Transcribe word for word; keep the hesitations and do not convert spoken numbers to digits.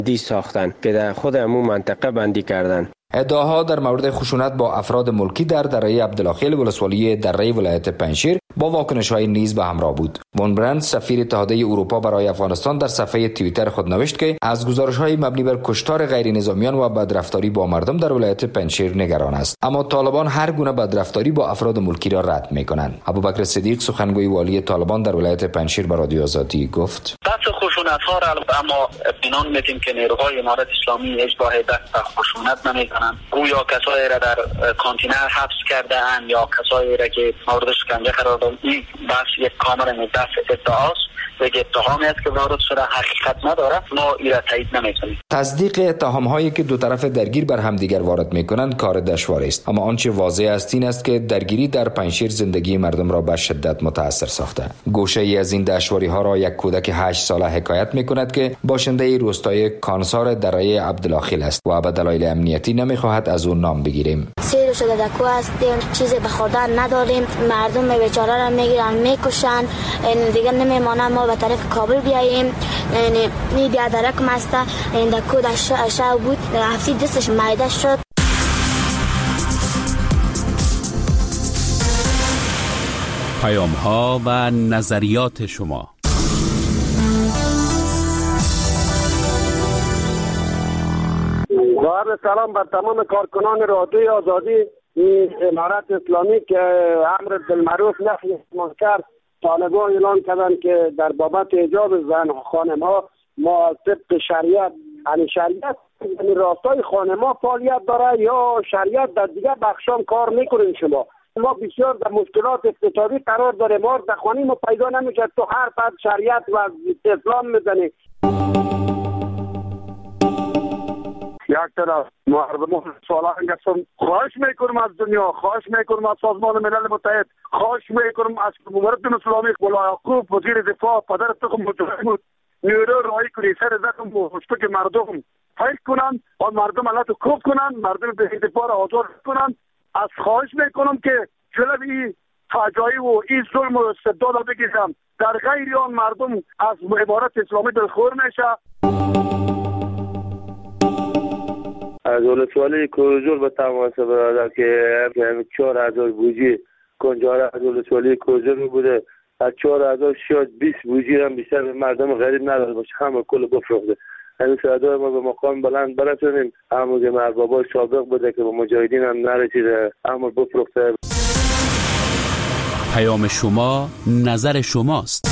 دی ساختن که در خود همون منطقه بندی کردن. ادعاها در مورد خشونت با افراد ملکی در دره عبدالله ولسوالی دره ولایت پنجشیر با واکنش‌های نیز به همراه بود. وون برند سفیر اتحادیه اروپا برای افغانستان در صفحه توییتر خود نوشت که از گزارش‌های مبنی بر کشتار غیر نظامیان و بدرفتاری با مردم در ولایت پنجشیر نگران است، اما طالبان هر گونه بدرفتاری با افراد ملکی را رد می‌کنند. ابوبکر صدیق سخنگوی والی طالبان در ولایت پنجشیر به رادیو آزادی گفت: بحث خشونت‌ها را اما اطمینان میدیم که نیروهای امارت اسلامی اجباه دست به خشونت نمی‌کنند. گویا کسایی را در کانتینر حبس کرده اند یا کسایی را که مورد شکنجه قرار دادند. این بحث یک کاملا دست ادعاست و یک اتهامی است که وارد شده، حقیقت نداره. ما این را تایید نمی‌کنیم. تصدیق اتهام‌هایی که دو طرف درگیر بر همدیگر وارد می‌کنند کار دشواری است، اما آنچه واضح است این است که درگیری در پنجشیر زندگی مردم را به شدت متاثر ساخته. گوشه‌ای از این دشواری‌ها را یک کودک هشت ساله حکایت می‌کند که باشنده روستای کانسار دره عبدالله است و به دلایل امنیتی نمی‌خواهد از او نام بگیریم. سیر شده دکو هستیم، چیزی به خوردن نداریم، مردم بیچاره را میگیرن میکشن، دیگه نمیمونه ما به طرف کابل بیاییم. یعنی این بیادرک مسته این دکو در شو بود، هفتی دستش مایده شد. پیام ها و نظریات شما. با سلام بر تمام کارکنان رادیوی آزادی امارت اسلامی که امر بالمعروف نهی منکر طالبان اعلان کردن که در بابت حجاب زن خانم‌ها ما طبق شریعت، یعنی شریعت یعنی راستای خانم‌ها فعالیت داره یا شریعت در دیگه بخشام کار میکنین. شما ما بسیار در مشکلات اقتصادی قرار داریم، ما در خانه ما پیدا نمیشه، تو هر فرد شریعت و اسلام میزنی. یک طرف مردم سوالان هستم، خواهش میکنم از دنیا، خواهش میکنم از سازمان ملل متحد، خواهش میکنم از امارت اسلامی، مولا یعقوب وزیر دفاع پدر تخم مجاهد بود، نیرو رای کنی سر زدم و که مردم فایت کنن و مردم علت کوب کنن، مردم به دفاع را آزاد کنن. از خواهش میکنم که جلوی فجایع و این ظلم و استبداد را بگیرم، در غیر آن مردم از امارت اسلامی دلخور میشه. از ولسوالی کوزور به تماس برادر که چهار هزار بوجی کنجاره از ولسوالی کوزور بوده، از چهار هزار شاید بیست بوجی هم بیشتر مردم غریب نداره باشه، همه کل بفروخته. همین صدای ما به مقام بلند برسونیم، همون که مربابای سابق بوده که به مجاهدین هم نرسیده، همون بفروخته. پیام شما نظر شماست.